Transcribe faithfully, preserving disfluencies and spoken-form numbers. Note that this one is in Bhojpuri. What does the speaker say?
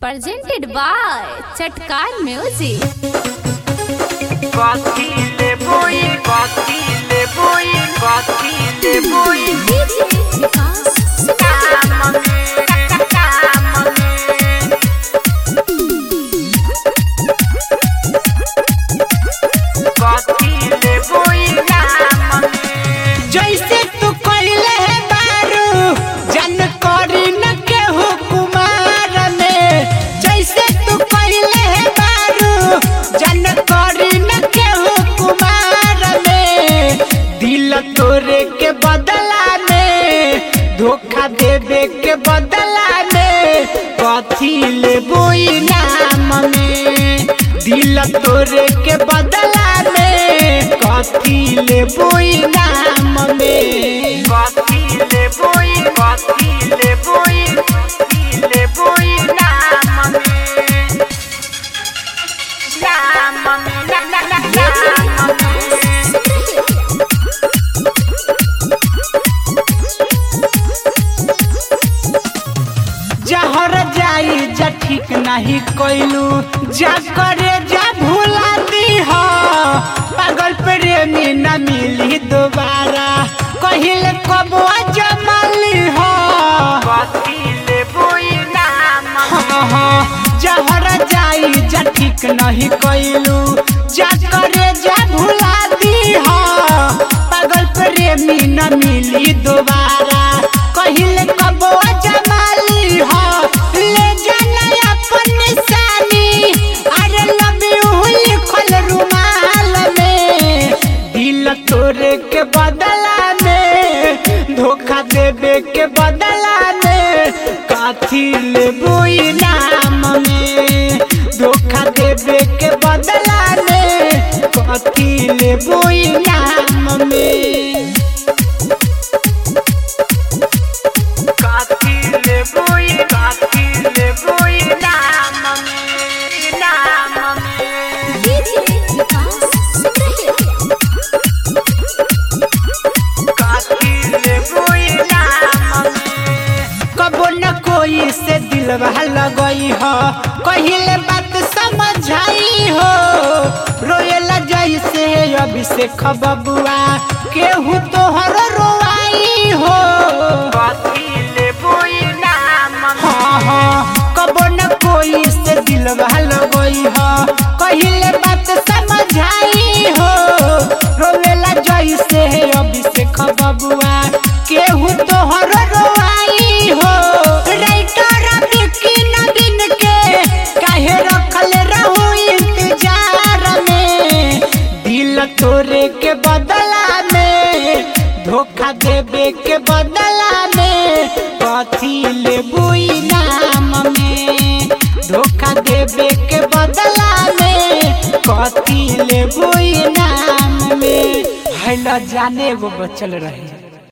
presented by Chatkan Music. Bakile boy, bakile boy, bakile boy. D J Vikas Kamame, kamame. Bakile boy, kamame. जैसे तू कइले बारू जन करी न केहू कुमार में, जैसे तू कइले बारू जन करी न केहू कुमार में। दिल तोरे के बदला में, धोखा देवे के बदला में, कथी लेबो इनाम में। दिल तोरे के बदला में, कथी लेबो इनाम में। Bakile boy, bakile boy, bakile boy, kamame. Kamame, na na na kamame. जहर जाई जा ठीक नहीं कोइलू, जा करे जा भूला दी हो। पागल प्रेमी न मिली दोबारा, कहिले कब जमली हो। Bakile boy, kamame. हाँ हाँ जहर जाई जा ठीक नहीं कोइलू, जा करे जा भूला दी हो। पागल प्रेमी न मिली दोबारा, कहिले कब जमली हो। ले जाना अपन निशानी, अरे लव यू लिखल रुमाल में। दिल तोरे के बदला में, धोखा देवे के बदला में, काथी लेबो इनाम में। धोखा देवे के बदला में, काथी लेबो इनाम में। Bakile boy, bakile boy, kamame, kamame. D J Vikas Bakile boy, kamame. कबो न कोई से दिल लगई हो, कहिले बात समझाई हो। रोएला जैसे अभिषेक बबुआ, केहू तोहर रोवाई हो। Bakile boy, kamame. हाँ हाँ कबो न कोई से दिल लगई हो, कहिले बात समझाई हो। रोएला जैसे अभिषेक बबुआ, केहू तोहर रोवाई हो। राइटर विकी नवीन के काहे रखल रहू इंतजार में। दिल तोरे के बदला में, धोखा देवे के बदला में, कथी लेबू इनाम में। धोखा देवे के बदला में, कथी लेबू इनाम में। हैला जाने वो बचल रहे।